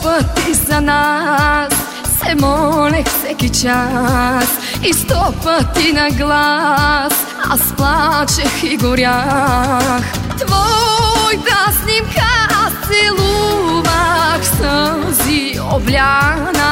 пъти за нас се молех всеки час и 100 пъти на глас аз плачех и горях. Твоята снимка аз целувах, сълзи обляна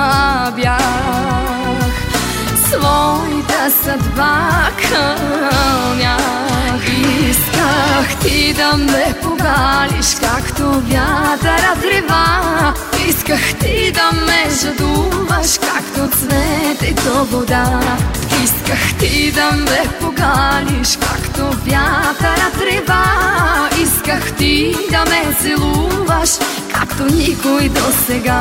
бях, своята съдба кълнях. Исках ти да ме погалиш, както вятъра трева. Исках ти да ме жадуваш, както цветето вода. Исках ти да ме погалиш, както вятъра трева. Исках ти да ме целуваш, както никой досега.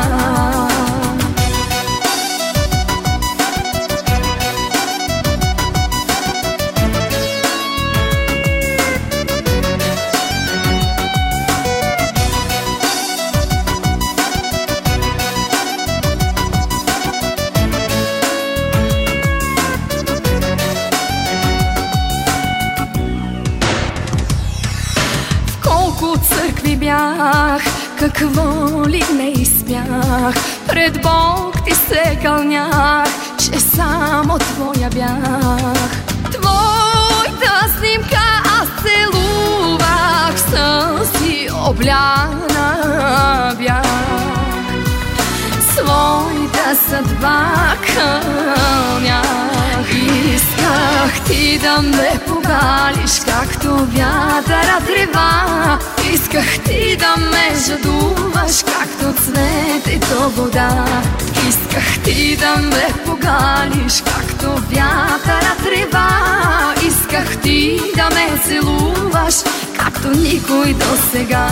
Църкви бях, какво ли не изпях, пред Бог ти се кълнях, че само твоя бях. Твоята снимка аз целувах, сълзи обляна бях, своята съдба кълнях. Исках ти да ме погалиш, както вятъра трева. Исках ти да ме жадуваш, както цветето вода. Исках ти да ме погалиш, както вятъра трева. Исках ти да ме целуваш, както никой досега.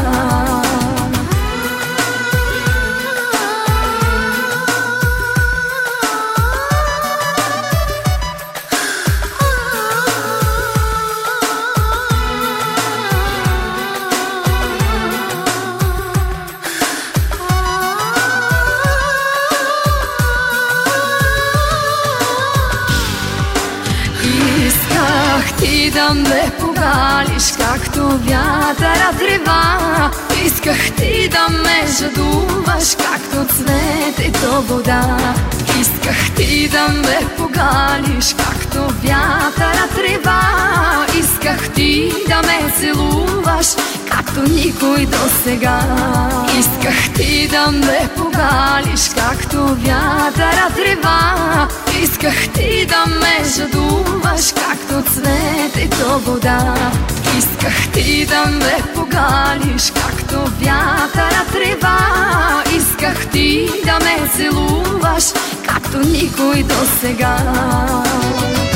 Ти да ме погалиш, както вятъра трева. Исках ти да ме жадуваш, както цветето вода. Исках ти да ме погалиш, както вятъра трева. Исках ти да ме целуваш, както никой досега. Исках ти да ме погалиш, както вятъра трева. Исках ти да ме жадуваш, както цветето вода. Исках ти да ме погалиш, както вятъра трева. Исках ти да ме целуваш, както никой досега.